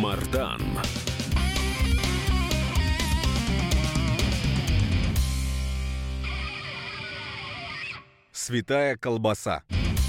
Мардан. Святая колбаса.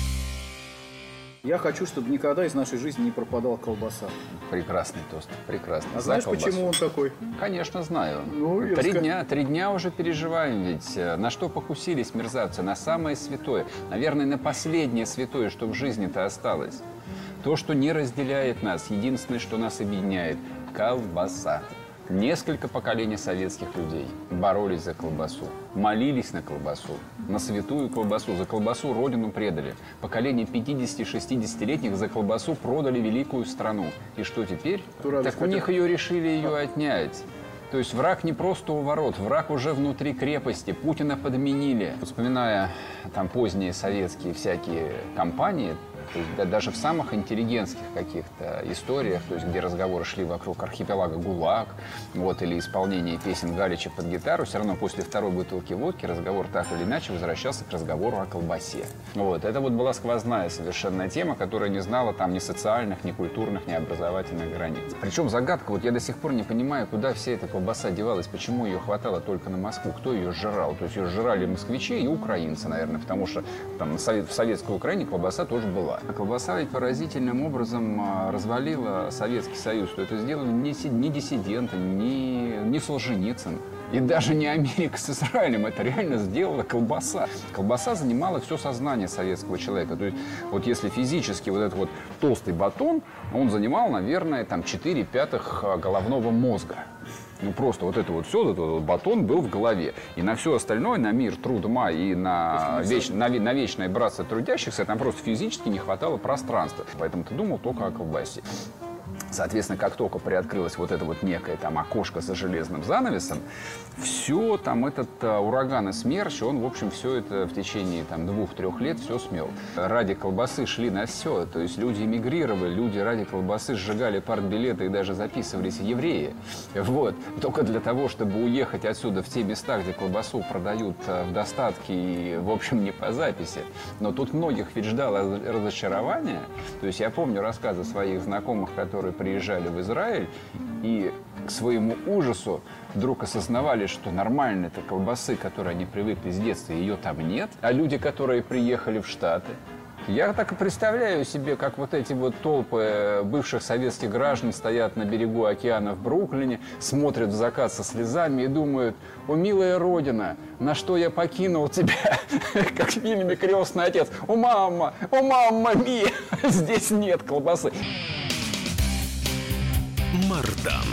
Я хочу, чтобы никогда из нашей жизни не пропадала колбаса. Прекрасный тост, прекрасный. А знаешь, почему он такой? Конечно, знаю. Ну, Три дня уже переживаем ведь. На что покусились мерзавцы? На самое святое. Наверное, на последнее святое, что в жизни-то осталось. То, что не разделяет нас, единственное, что нас объединяет – колбаса. Несколько поколений советских людей боролись за колбасу, молились на колбасу, на святую колбасу, за колбасу родину предали. Поколение 50-60-летних за колбасу продали великую страну. И что теперь? Так у них ее решили отнять. То есть враг не просто у ворот, враг уже внутри крепости. Путина подменили. Вспоминая там поздние советские всякие кампании, то есть, даже в самых интеллигентских каких-то историях, то есть, где разговоры шли вокруг архипелага ГУЛАГ, или исполнение песен Галича под гитару, все равно после второй бутылки водки разговор так или иначе возвращался к разговору о колбасе. Это была сквозная совершенно тема, которая не знала там ни социальных, ни культурных, ни образовательных границ. Причем загадка, я до сих пор не понимаю, куда вся эта колбаса девалась, почему ее хватало только на Москву, кто ее сжирал. То есть ее сжирали москвичи и украинцы, наверное, потому что там в советской Украине колбаса тоже была. А колбаса ведь поразительным образом развалила Советский Союз. Что это сделали не диссиденты, не Солженицын. И даже не Америка с Израилем. Это реально сделала колбаса. Колбаса занимала все сознание советского человека. То есть если физически этот толстый батон, он занимал, наверное, 4/5 головного мозга. Просто этот батон был в голове. И на все остальное, на мир, труд, ума и на вечное братство трудящихся, там просто физически не хватало пространства. Поэтому ты думал только о колбасе. Соответственно, как только приоткрылось это некое окошко за железным занавесом, все этот ураган и смерч, он, в общем, все это в течение 2-3 лет все смел. Ради колбасы шли на все. То есть люди эмигрировали, люди ради колбасы сжигали партбилеты и даже записывались в евреи. Только для того, чтобы уехать отсюда в те места, где колбасу продают в достатке и, в общем, не по записи. Но тут многих ведь ждало разочарование. То есть я помню рассказы своих знакомых, которые приезжали в Израиль и к своему ужасу вдруг осознавали, что нормальной-то колбасы, к которой они привыкли с детства, ее там нет. А люди, которые приехали в Штаты, я так и представляю себе, как эти толпы бывших советских граждан стоят на берегу океана в Бруклине, смотрят в закат со слезами и думают: «О, милая Родина, на что я покинул тебя?» Как в фильме «Крестный отец». О, мама мия, здесь нет колбасы». Мардан.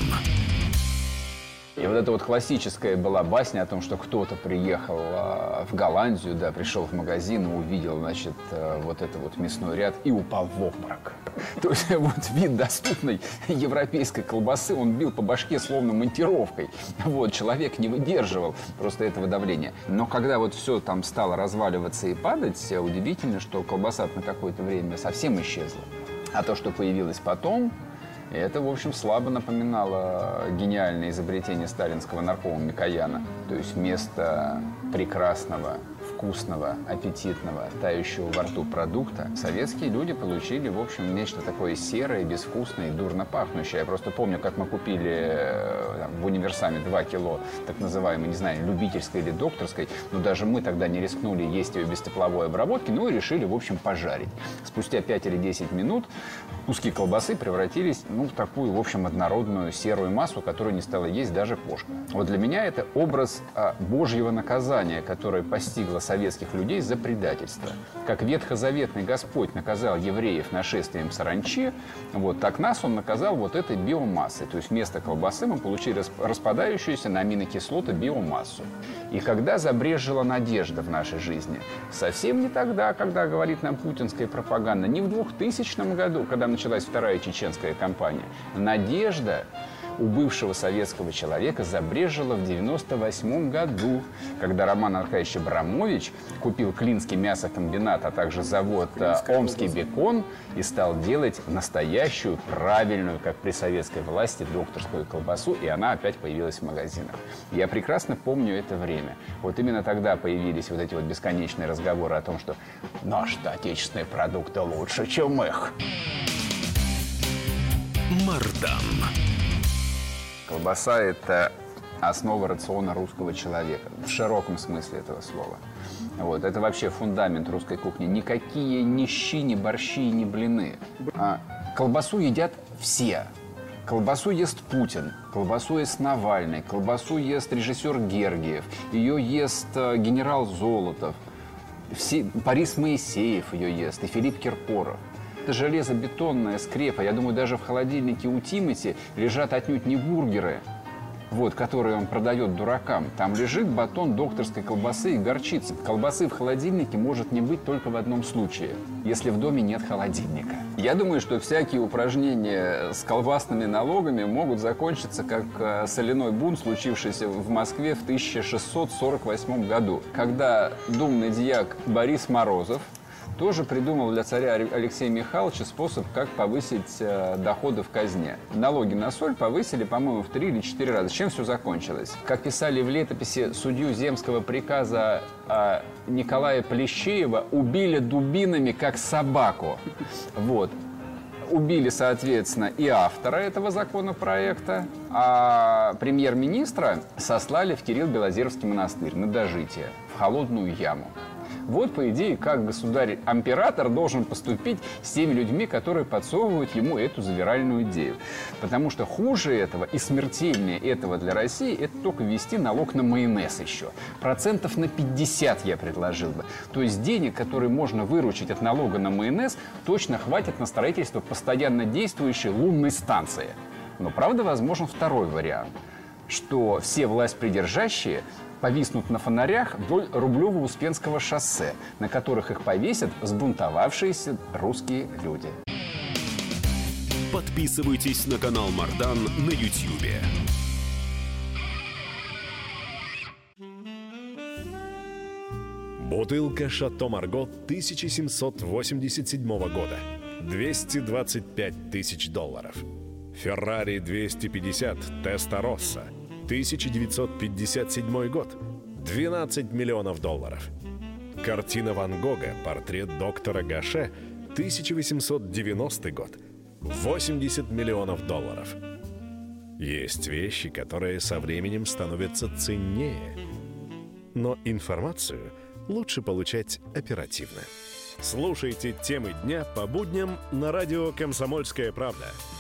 И эта классическая была басня о том, что кто-то приехал в Голландию, пришел в магазин и увидел, этот мясной ряд и упал в обморок. То есть вид доступной европейской колбасы, он бил по башке словно монтировкой. Человек не выдерживал просто этого давления. Но когда все там стало разваливаться и падать, удивительно, что колбаса на какое-то время совсем исчезла. А то, что появилось потом, это, в общем, слабо напоминало гениальное изобретение сталинского наркома Микояна. То есть вместо прекрасного, вкусного, аппетитного, тающего во рту продукта советские люди получили, в общем, нечто такое серое, безвкусное и дурно пахнущее. Я просто помню, как мы купили в универсаме 2 кило так называемой, не знаю, любительской или докторской, но даже мы тогда не рискнули есть ее без тепловой обработки, и решили, в общем, пожарить. Спустя 5 или 10 минут куски колбасы превратились, в такую, в общем, однородную серую массу, которую не стала есть даже кошка. Для меня это образ Божьего наказания, которое постигло советских людей за предательство. Как ветхозаветный Господь наказал евреев нашествием саранчи, так нас Он наказал этой биомассой. То есть вместо колбасы мы получили распадающуюся на аминокислоты биомассу. И когда забрежила надежда в нашей жизни? Совсем не тогда, когда говорит нам путинская пропаганда, не в 2000 году, когда началась вторая чеченская кампания. Надежда у бывшего советского человека забрежила в 1998 году, когда Роман Аркадьевич Абрамович купил Клинский мясокомбинат, а также завод «Омский бекон» и стал делать настоящую, правильную, как при советской власти, докторскую колбасу, и она опять появилась в магазинах. Я прекрасно помню это время. Именно тогда появились эти бесконечные разговоры о том, что наши отечественные продукты лучше, чем их. Мардан. Колбаса – это основа рациона русского человека, в широком смысле этого слова. Вот. Это вообще фундамент русской кухни. Никакие ни щи, ни борщи, ни блины. Колбасу едят все. Колбасу ест Путин, колбасу ест Навальный, колбасу ест режиссер Гергиев, ее ест генерал Золотов, Борис Моисеев ее ест и Филипп Киркоров. Это железобетонная скрепа. Я думаю, даже в холодильнике у Тимати лежат отнюдь не бургеры, которые он продает дуракам. Там лежит батон докторской колбасы и горчицы. Колбасы в холодильнике может не быть только в одном случае, если в доме нет холодильника. Я думаю, что всякие упражнения с колбасными налогами могут закончиться как соляной бунт, случившийся в Москве в 1648 году, когда думный дьяк Борис Морозов тоже придумал для царя Алексея Михайловича способ, как повысить доходы в казне. Налоги на соль повысили, по-моему, в 3 или 4 раза. Чем все закончилось? Как писали в летописи, судью земского приказа Николая Плещеева убили дубинами, как собаку. Вот. Убили, соответственно, и автора этого законопроекта, а премьер-министра сослали в Кирилл-Белозеровский монастырь на дожитие, в холодную яму. Вот, по идее, как государь-император должен поступить с теми людьми, которые подсовывают ему эту завиральную идею. Потому что хуже этого и смертельнее этого для России – это только ввести налог на майонез еще. Процентов на 50 я предложил бы. То есть денег, которые можно выручить от налога на майонез, точно хватит на строительство постоянно действующей лунной станции. Но, правда, возможен второй вариант, что все властьпридержащие повиснут на фонарях вдоль Рублево-Успенского шоссе, на которых их повесят взбунтовавшиеся русские люди. Подписывайтесь на канал Мардан на Ютьюбе. Бутылка «Шато Марго» 1787 года. $225 тысяч. Феррари 250 Теста-Росса. 1957 год. $12 миллионов. Картина Ван Гога «Портрет доктора Гаше», 1890 год. $80 миллионов. Есть вещи, которые со временем становятся ценнее. Но информацию лучше получать оперативно. Слушайте темы дня по будням на радио «Комсомольская правда».